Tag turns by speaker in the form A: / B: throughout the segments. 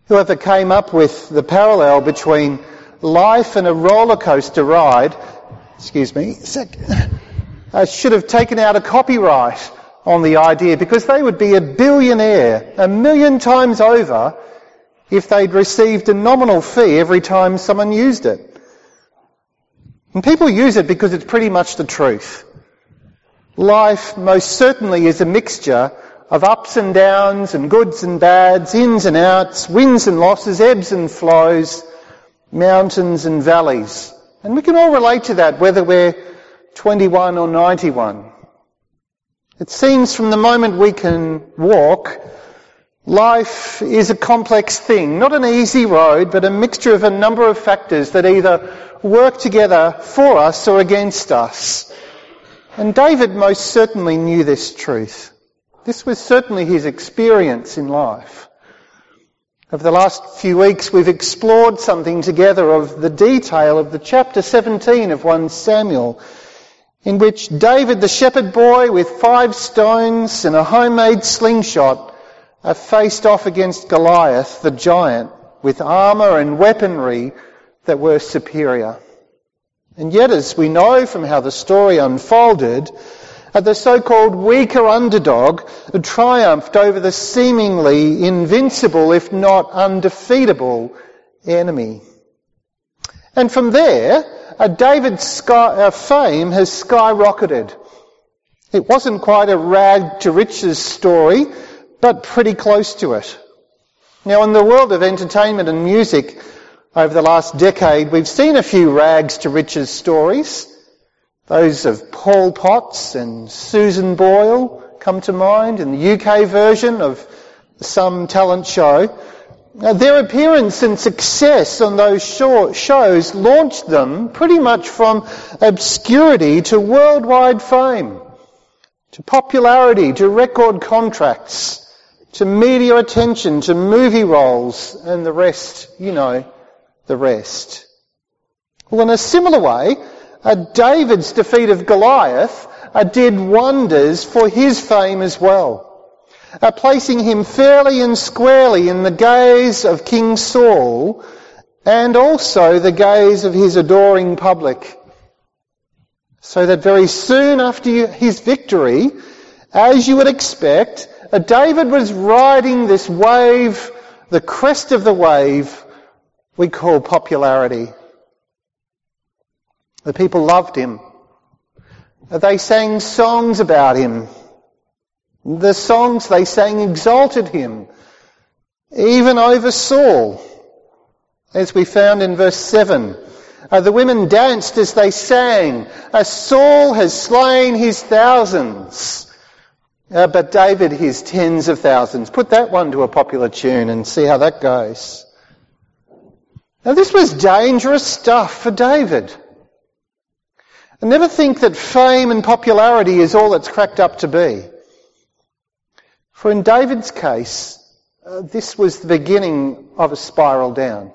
A: Whoever came up with the parallel between life and a roller coaster ride, should have taken out a copyright on the idea, because they would be a billionaire 1 million times over if they'd received a nominal fee every time someone used it. And people use it because it's pretty much the truth. Life most certainly is a mixture of ups and downs and goods and bads, ins and outs, wins and losses, ebbs and flows, mountains and valleys. And we can all relate to that, whether we're 21 or 91. It seems from the moment we can walk, life is a complex thing, not an easy road, but a mixture of a number of factors that either work together for us or against us. And David most certainly knew this truth. This was certainly his experience in life. Over the last few weeks, we've explored something together of the detail of the chapter 17 of 1 Samuel, in which David, the shepherd boy with 5 stones and a homemade slingshot, faced off against Goliath, the giant, with armour and weaponry that were superior. And yet, as we know from how the story unfolded, the so-called weaker underdog triumphed over the seemingly invincible, if not undefeatable, enemy. And from there, David's fame has skyrocketed. It wasn't quite a rag to riches story, but pretty close to it. Now, in the world of entertainment and music over the last decade, we've seen a few rags to riches stories. Those of Paul Potts and Susan Boyle come to mind in the UK version of some talent show. Their appearance and success on those shows launched them pretty much from obscurity to worldwide fame, to popularity, to record contracts, to media attention, to movie roles, and the rest, the rest. Well, in a similar way, David's defeat of Goliath did wonders for his fame as well, placing him fairly and squarely in the gaze of King Saul and also the gaze of his adoring public. So that very soon after his victory, as you would expect, David was riding this wave, the crest of the wave we call popularity. The people loved him. They sang songs about him. The songs they sang exalted him, even over Saul. As we found in verse 7, the women danced as they sang, Saul has slain his thousands, but David his tens of thousands. Put that one to a popular tune and see how that goes. Now, this was dangerous stuff for David. And never think that fame and popularity is all it's cracked up to be. For in David's case, this was the beginning of a spiral down.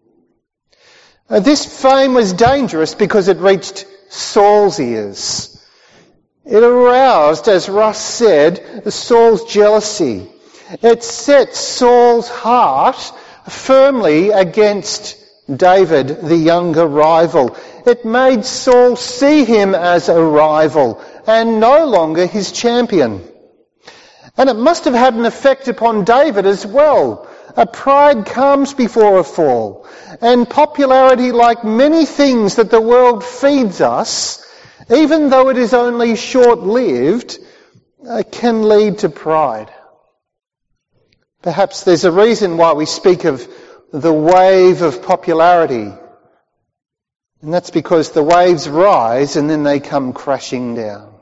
A: This fame was dangerous because it reached Saul's ears. It aroused, as Russ said, Saul's jealousy. It set Saul's heart firmly against David, the younger rival. It made Saul see him as a rival and no longer his champion. And it must have had an effect upon David as well. A pride comes before a fall. And popularity, like many things that the world feeds us, even though it is only short-lived, can lead to pride. Perhaps there's a reason why we speak of the wave of popularity. And that's because the waves rise and then they come crashing down.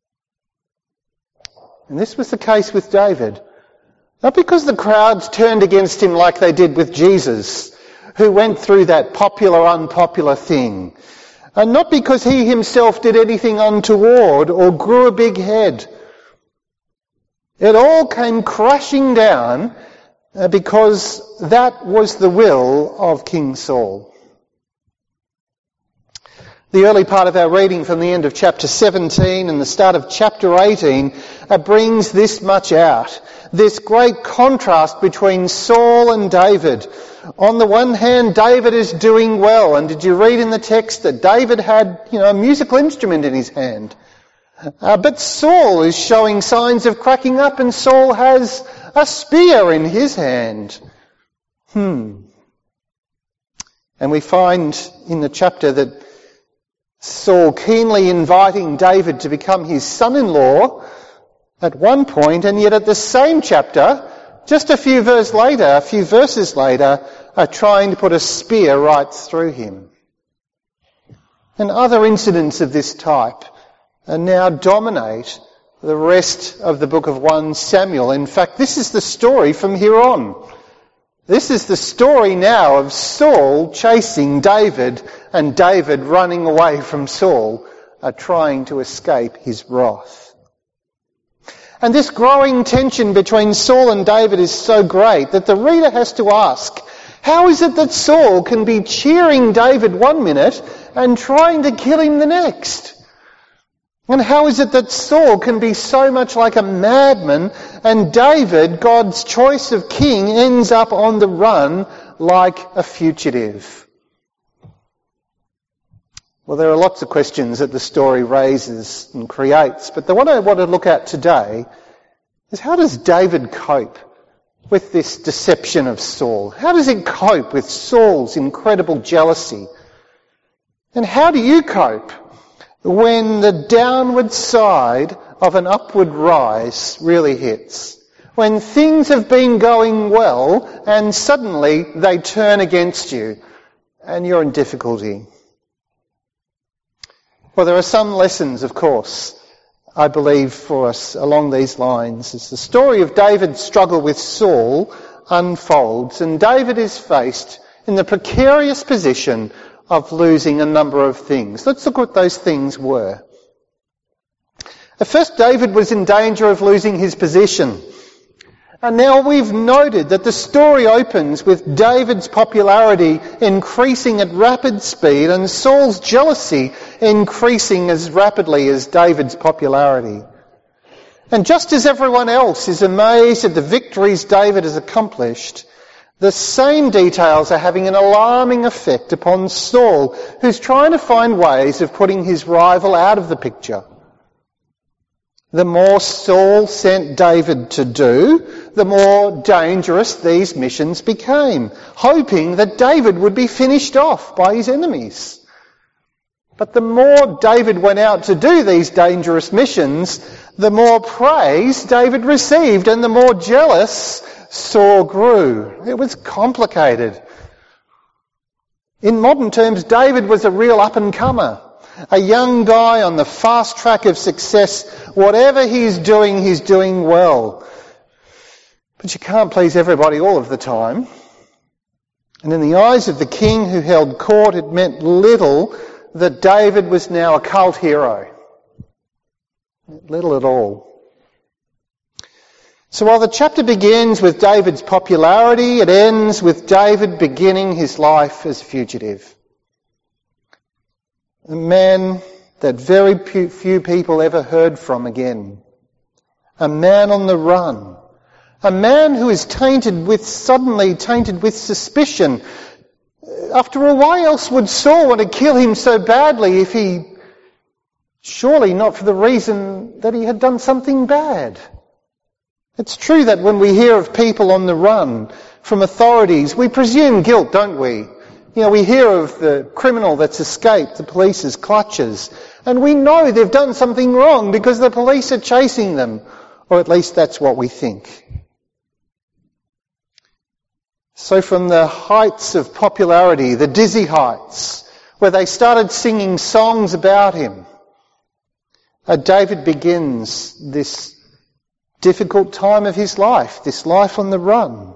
A: And this was the case with David. Not because the crowds turned against him like they did with Jesus, who went through that popular, unpopular thing. And not because he himself did anything untoward or grew a big head. It all came crashing down because that was the will of King Saul. The early part of our reading from the end of chapter 17 and the start of chapter 18 brings this much out. this great contrast between Saul and David. On the one hand, David is doing well, and did you read in the text that David had, a musical instrument in his hand? But Saul is showing signs of cracking up, and Saul has a spear in his hand. And we find in the chapter that Saul keenly inviting David to become his son-in-law at one point, and yet at the same chapter, just a few verses later, are trying to put a spear right through him. And other incidents of this type now dominate the rest of the book of 1 Samuel. In fact, this is the story from here on. This is the story now of Saul chasing David and David running away from Saul, trying to escape his wrath. And this growing tension between Saul and David is so great that the reader has to ask, how is it that Saul can be cheering David one minute and trying to kill him the next? And how is it that Saul can be so much like a madman and David, God's choice of king, ends up on the run like a fugitive? Well, there are lots of questions that the story raises and creates, but the one I want to look at today is, how does David cope with this deception of Saul? How does he cope with Saul's incredible jealousy? And how do you cope when the downward side of an upward rise really hits? When things have been going well and suddenly they turn against you and you're in difficulty? Well, there are some lessons, of course, I believe, for us along these lines. As the story of David's struggle with Saul unfolds, and David is faced in the precarious position of losing a number of things. Let's look what those things were. At first, David was in danger of losing his position. And now we've noted that the story opens with David's popularity increasing at rapid speed and Saul's jealousy increasing as rapidly as David's popularity. And just as everyone else is amazed at the victories David has accomplished, the same details are having an alarming effect upon Saul, who's trying to find ways of putting his rival out of the picture. The more Saul sent David to do, the more dangerous these missions became, hoping that David would be finished off by his enemies. But the more David went out to do these dangerous missions, the more praise David received and the more jealous Saul grew. It was complicated. In modern terms, David was a real up-and-comer. A young guy on the fast track of success. Whatever he's doing well. But you can't please everybody all of the time. And in the eyes of the king who held court, it meant little that David was now a cult hero. Little at all. So while the chapter begins with David's popularity, it ends with David beginning his life as a fugitive. A man that very few people ever heard from again. A man on the run. A man who is suddenly tainted with suspicion. After all, why else would Saul want to kill him so badly surely not for the reason that he had done something bad? It's true that when we hear of people on the run from authorities, we presume guilt, don't we? We hear of the criminal that's escaped the police's clutches, and we know they've done something wrong because the police are chasing them, or at least that's what we think. So from the heights of popularity, the dizzy heights, where they started singing songs about him, David begins this difficult time of his life, this life on the run.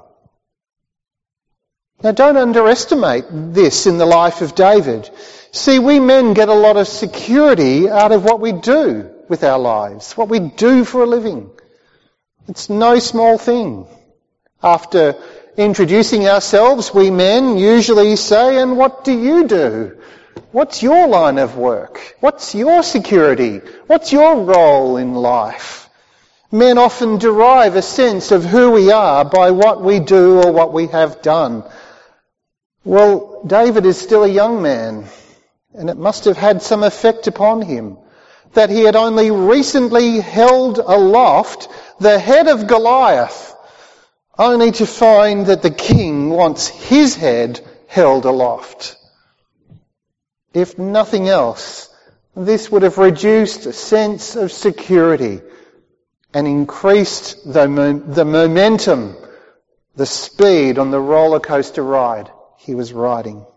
A: Now, don't underestimate this in the life of David. See, we men get a lot of security out of what we do with our lives, what we do for a living. It's no small thing. After introducing ourselves, we men usually say, "And what do you do? What's your line of work? What's your security? What's your role in life?" Men often derive a sense of who we are by what we do or what we have done. Well, David is still a young man, and it must have had some effect upon him that he had only recently held aloft the head of Goliath, only to find that the king wants his head held aloft. If nothing else, this would have reduced a sense of security and increased the momentum, the speed on the roller coaster ride he was riding.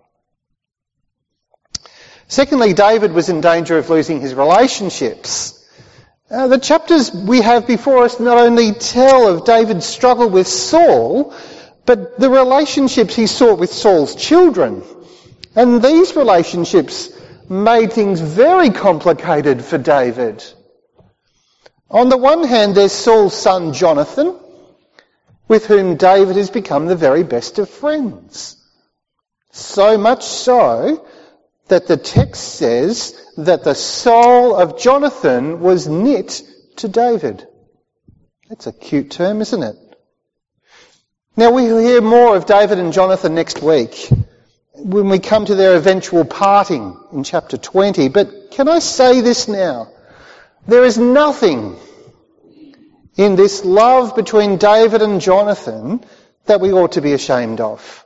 A: Secondly, David was in danger of losing his relationships. The chapters we have before us not only tell of David's struggle with Saul, but the relationships he sought with Saul's children. And these relationships made things very complicated for David. On the one hand, there's Saul's son Jonathan, with whom David has become the very best of friends. So much so that the text says that the soul of Jonathan was knit to David. That's a cute term, isn't it? Now, we'll hear more of David and Jonathan next week when we come to their eventual parting in chapter 20. But can I say this now? There is nothing in this love between David and Jonathan that we ought to be ashamed of.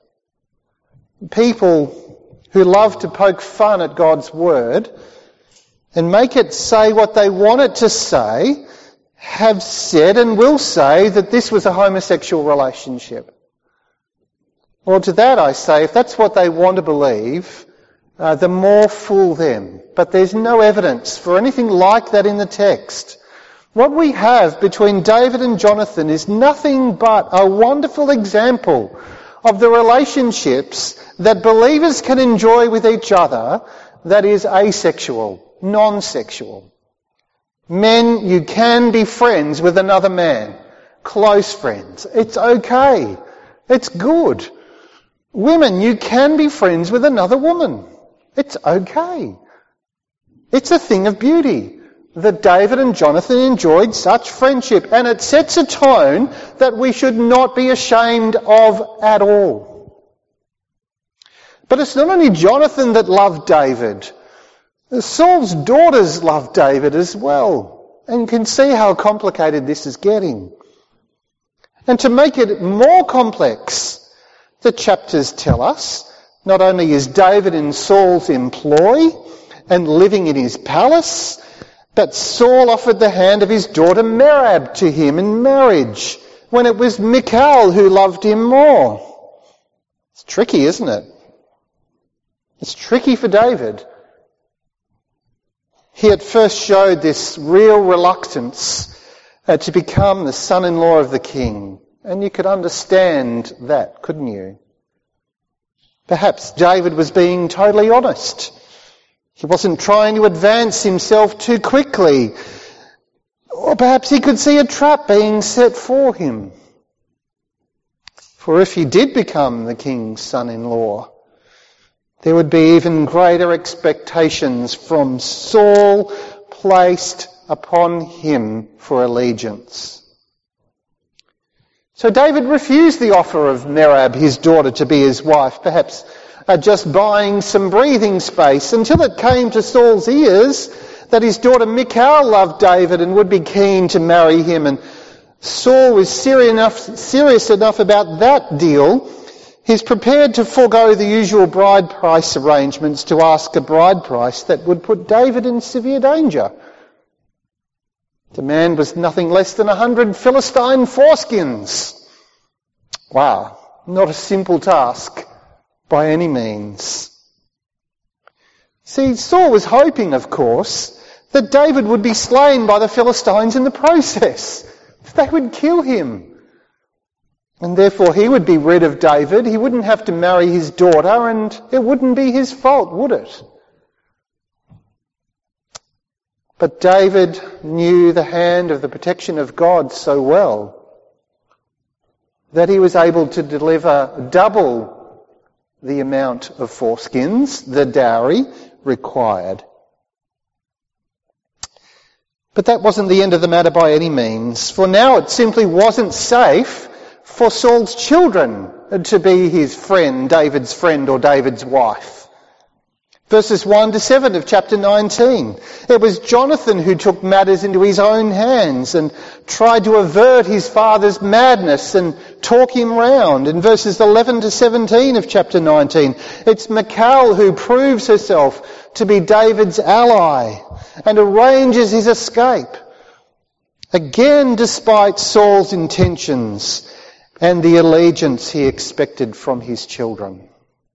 A: People who love to poke fun at God's word and make it say what they want it to say have said and will say that this was a homosexual relationship. Well, to that I say, if that's what they want to believe, the more fool them. But there's no evidence for anything like that in the text. What we have between David and Jonathan is nothing but a wonderful example of the relationships that believers can enjoy with each other that is asexual, non-sexual. Men, you can be friends with another man, close friends. It's okay. It's good. Women, you can be friends with another woman. It's okay. It's a thing of beauty that David and Jonathan enjoyed such friendship, and it sets a tone that we should not be ashamed of at all. But it's not only Jonathan that loved David. Saul's daughters loved David as well. And you can see how complicated this is getting. And to make it more complex, the chapters tell us not only is David in Saul's employ and living in his palace, but Saul offered the hand of his daughter Merab to him in marriage when it was Michal who loved him more. It's tricky, isn't it? It's tricky for David. He at first showed this real reluctance to become the son-in-law of the king. And you could understand that, couldn't you? Perhaps David was being totally honest. He wasn't trying to advance himself too quickly. Or perhaps he could see a trap being set for him. For if he did become the king's son-in-law, there would be even greater expectations from Saul placed upon him for allegiance. So David refused the offer of Merab, his daughter, to be his wife, perhaps just buying some breathing space, until it came to Saul's ears that his daughter Michal loved David and would be keen to marry him. And Saul was serious enough about that deal. He's prepared to forego the usual bride price arrangements to ask a bride price that would put David in severe danger. The man was nothing less than 100 Philistine foreskins. Wow, not a simple task by any means. See, Saul was hoping, of course, that David would be slain by the Philistines in the process. They would kill him. And therefore he would be rid of David. He wouldn't have to marry his daughter, and it wouldn't be his fault, would it? But David knew the hand of the protection of God so well that he was able to deliver double the amount of foreskins, the dowry required. But that wasn't the end of the matter by any means, for now it simply wasn't safe for Saul's children to be his friend, David's friend or David's wife. Verses 1 to 7 of chapter 19. It was Jonathan who took matters into his own hands and tried to avert his father's madness and talk him round. In verses 11 to 17 of chapter 19, it's Michal who proves herself to be David's ally and arranges his escape. Again, despite Saul's intentions and the allegiance he expected from his children.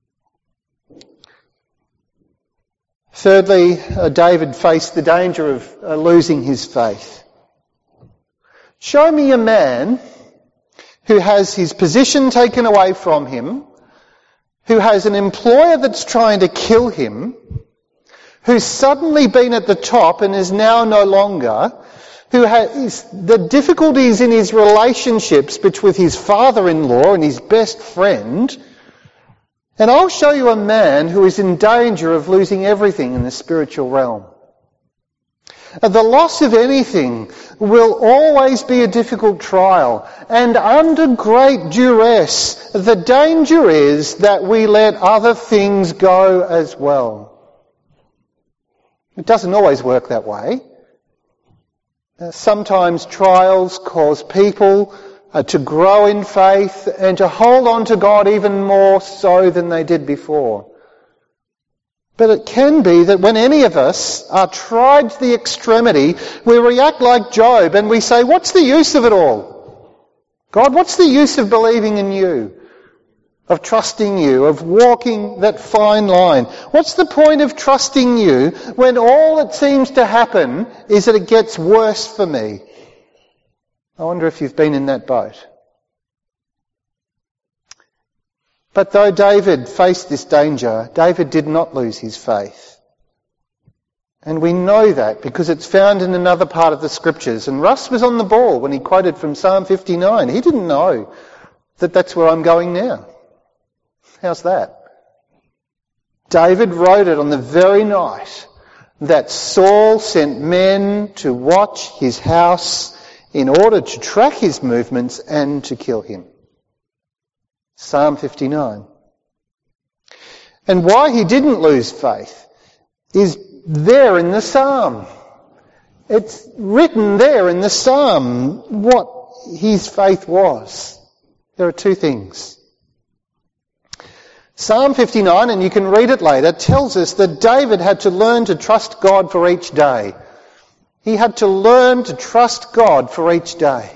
A: Thirdly, David faced the danger of losing his faith. Show me a man who has his position taken away from him, who has an employer that's trying to kill him, who's suddenly been at the top and is now no longer, who has the difficulties in his relationships between his father-in-law and his best friend. And I'll show you a man who is in danger of losing everything in the spiritual realm. The loss of anything will always be a difficult trial, and under great duress, the danger is that we let other things go as well. It doesn't always work that way. Sometimes trials cause people to grow in faith and to hold on to God even more so than they did before. But it can be that when any of us are tried to the extremity, we react like Job and we say, what's the use of it all? God, what's the use of believing in you? Of trusting you, of walking that fine line? What's the point of trusting you when all that seems to happen is that it gets worse for me? I wonder if you've been in that boat. But though David faced this danger, David did not lose his faith. And we know that because it's found in another part of the Scriptures. And Russ was on the ball when he quoted from Psalm 59. He didn't know that that's where I'm going now. How's that? David wrote it on the very night that Saul sent men to watch his house in order to track his movements and to kill him. Psalm 59. And why he didn't lose faith is there in the psalm. It's written there in the psalm what his faith was. There are two things. Psalm 59, and you can read it later, tells us that David had to learn to trust God for each day. He had to learn to trust God for each day.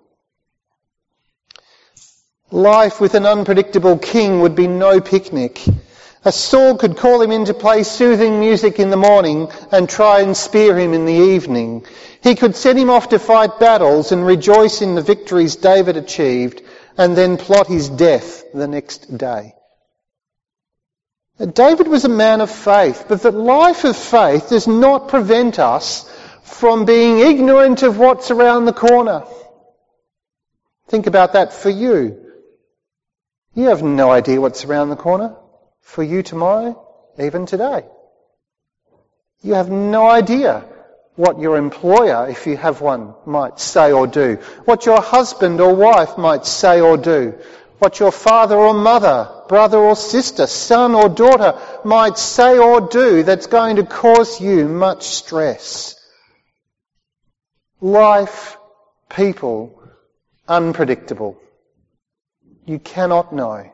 A: Life with an unpredictable king would be no picnic. A Saul could call him in to play soothing music in the morning and try and spear him in the evening. He could send him off to fight battles and rejoice in the victories David achieved and then plot his death the next day. David was a man of faith, but the life of faith does not prevent us from being ignorant of what's around the corner. Think about that for you. You have no idea what's around the corner for you tomorrow, even today. You have no idea what your employer, if you have one, might say or do. What your husband or wife might say or do. What your father or mother, brother or sister, son or daughter might say or do that's going to cause you much stress. Life, people, unpredictable. You cannot know.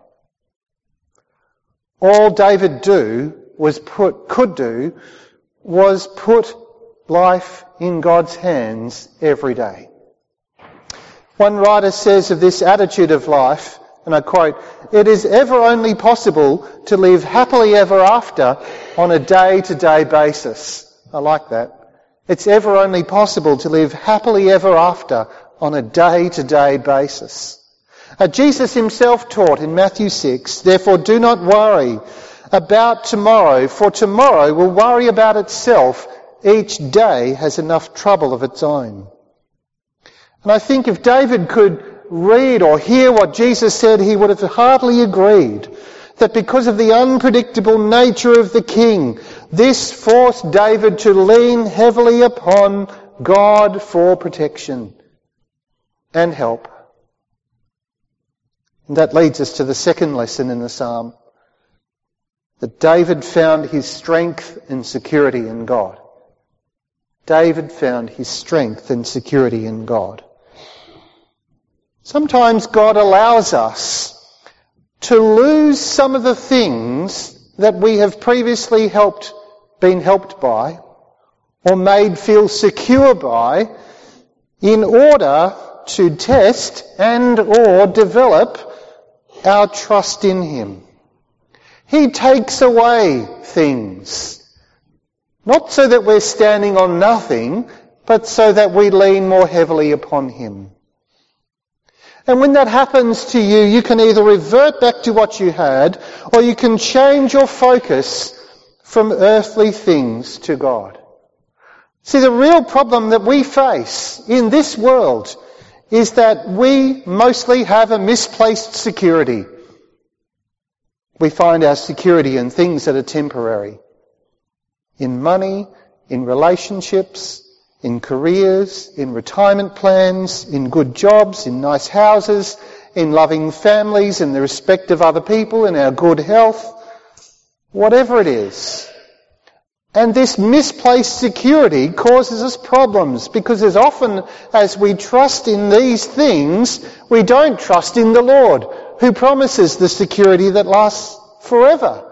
A: All David could do was put life in God's hands every day. One writer says of this attitude of life, and I quote, "It is ever only possible to live happily ever after on a day-to-day basis." I like that. It's ever only possible to live happily ever after on a day-to-day basis. Jesus himself taught in Matthew 6, "Therefore do not worry about tomorrow, for tomorrow will worry about itself. Each day has enough trouble of its own." And I think if David could read or hear what Jesus said, he would have heartily agreed that because of the unpredictable nature of the king, this forced David to lean heavily upon God for protection and help. And that leads us to the second lesson in the psalm, that David found his strength and security in God. David found his strength and security in God. Sometimes God allows us to lose some of the things that we have previously been helped by or made feel secure by in order to test and or develop our trust in him. He takes away things, not so that we're standing on nothing, but so that we lean more heavily upon him. And when that happens to you, you can either revert back to what you had, or you can change your focus from earthly things to God. See, the real problem that we face in this world is that we mostly have a misplaced security. We find our security in things that are temporary. In money, in relationships, in careers, in retirement plans, in good jobs, in nice houses, in loving families, in the respect of other people, in our good health, whatever it is. And this misplaced security causes us problems because as often as we trust in these things, we don't trust in the Lord, who promises the security that lasts forever.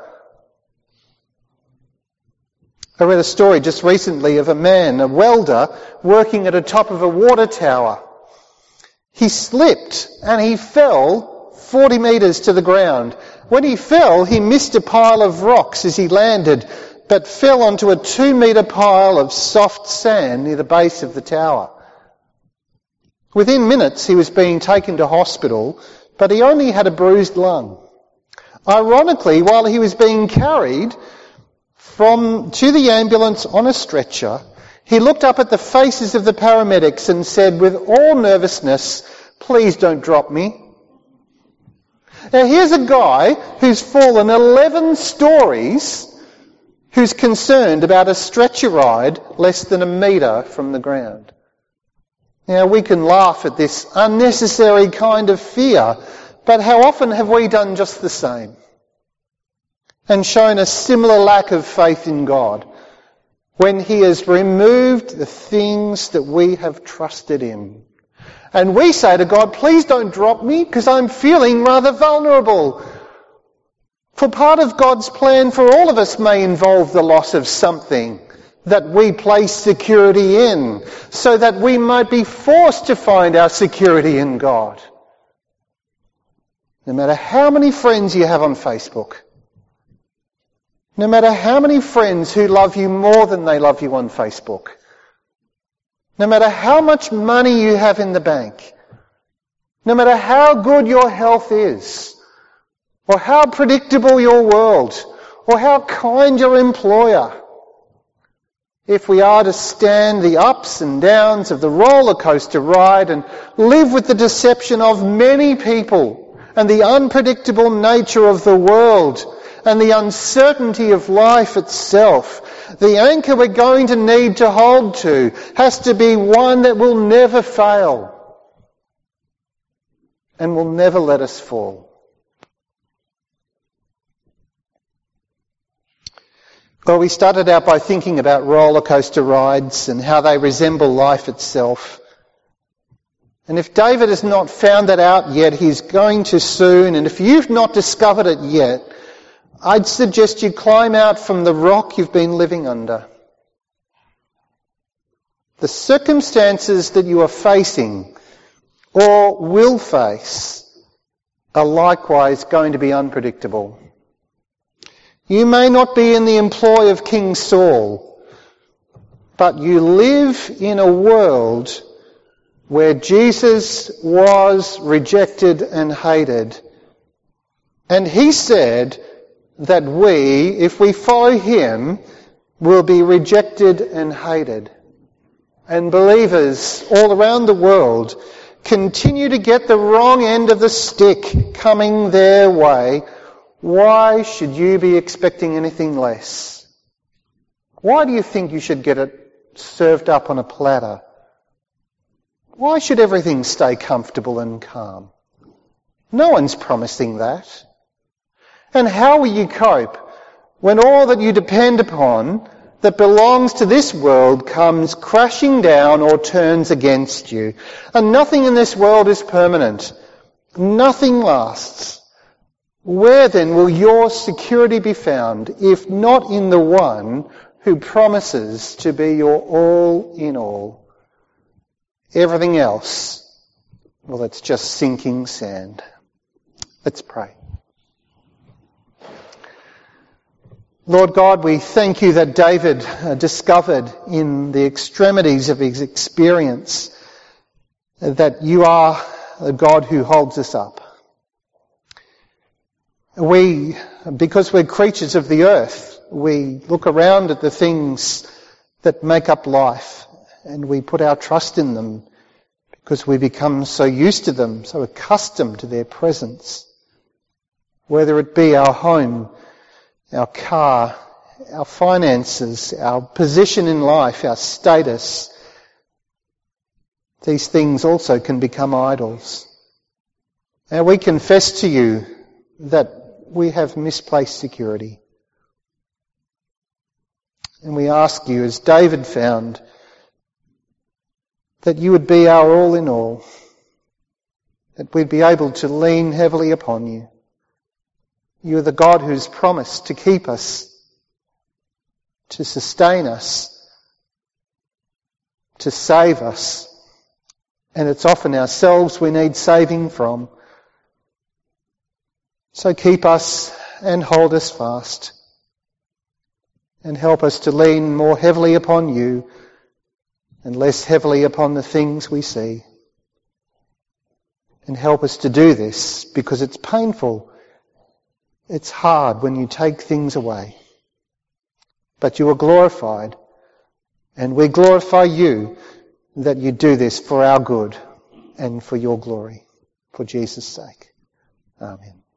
A: I read a story just recently of a man, a welder, working at the top of a water tower. He slipped and he fell 40 metres to the ground. When he fell, he missed a pile of rocks as he landed, but fell onto a 2-metre pile of soft sand near the base of the tower. Within minutes, he was being taken to hospital, but he only had a bruised lung. Ironically, while he was being carried to the ambulance on a stretcher, he looked up at the faces of the paramedics and said with all nervousness, "Please don't drop me." Now here's a guy who's fallen 11 stories, who's concerned about a stretcher ride less than a metre from the ground. Now we can laugh at this unnecessary kind of fear, but how often have we done just the same? And shown a similar lack of faith in God when he has removed the things that we have trusted in. And we say to God, "Please don't drop me because I'm feeling rather vulnerable." For part of God's plan for all of us may involve the loss of something that we place security in, so that we might be forced to find our security in God. No matter how many friends you have on Facebook, no matter how many friends who love you more than they love you on Facebook, no matter how much money you have in the bank, no matter how good your health is, or how predictable your world, or how kind your employer, if we are to stand the ups and downs of the roller coaster ride and live with the deception of many people and the unpredictable nature of the world and the uncertainty of life itself, the anchor we're going to need to hold to has to be one that will never fail and will never let us fall. Well, we started out by thinking about roller coaster rides and how they resemble life itself. And if David has not found that out yet, he's going to soon. And if you've not discovered it yet, I'd suggest you climb out from the rock you've been living under. The circumstances that you are facing or will face are likewise going to be unpredictable. You may not be in the employ of King Saul, but you live in a world where Jesus was rejected and hated. And he said that we, if we follow him, will be rejected and hated. And believers all around the world continue to get the wrong end of the stick coming their way. Why should you be expecting anything less? Why do you think you should get it served up on a platter. Why should everything stay comfortable and calm? No one's promising that. And how will you cope when all that you depend upon that belongs to this world comes crashing down or turns against you? And nothing in this world is permanent. Nothing lasts. Where then will your security be found if not in the one who promises to be your all in all? Everything else, well, it's just sinking sand. Let's pray. Lord God, we thank you that David discovered in the extremities of his experience that you are the God who holds us up. We, because we're creatures of the earth, we look around at the things that make up life and we put our trust in them because we become so used to them, so accustomed to their presence. Whether it be our home, our car, our finances, our position in life, our status, these things also can become idols. And we confess to you that we have misplaced security. And we ask you, as David found, that you would be our all in all, that we'd be able to lean heavily upon you. You are the God who's promised to keep us, to sustain us, to save us. And it's often ourselves we need saving from. So keep us and hold us fast. And help us to lean more heavily upon you and less heavily upon the things we see. And help us to do this because it's painful. It's hard when you take things away. But you are glorified, and we glorify you that you do this for our good and for your glory. For Jesus' sake. Amen.